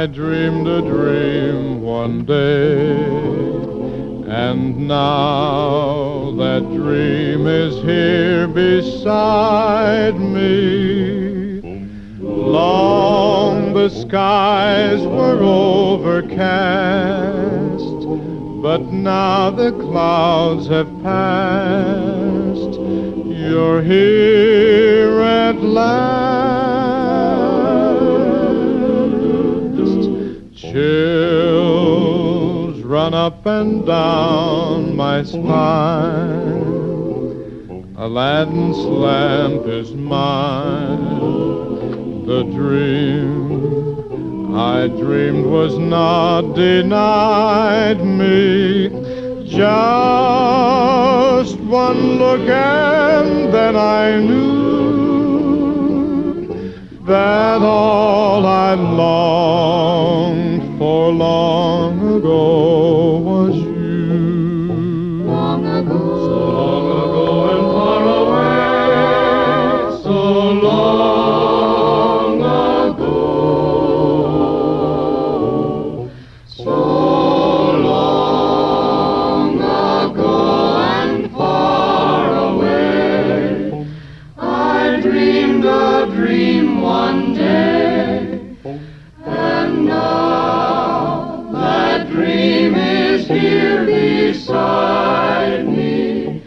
dreamed a dream one day, and now that dream is here beside me. Long the skies were overcast, but now the clouds have passed. You're here at last. Chills run up and down my spine. Aladdin's lamp is mine. The dream I dreamed was not denied me. Just one look and then I knew that all I longed for long ago was you. Long ago, So long ago and far away, so long ago. so long ago and far away, I dreamed a dream one day, and now that dream is here beside me.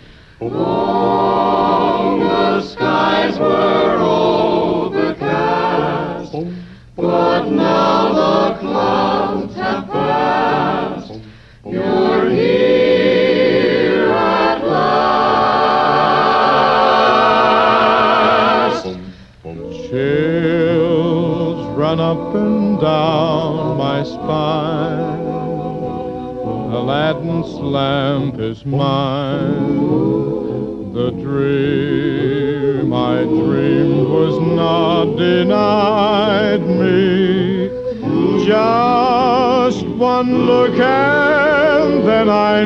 Long the skies were overcast, but now the clouds have passed. You're here at last. Chills run up and down my spine. Aladdin's lamp is mine. The dream I dreamed was not denied me. Just one look and then I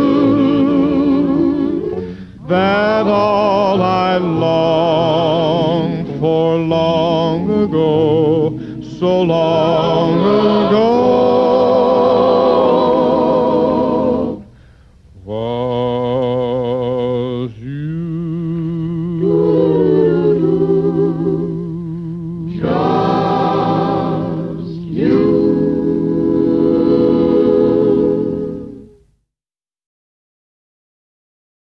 knew that all I longed for long ago, so long ago, was you.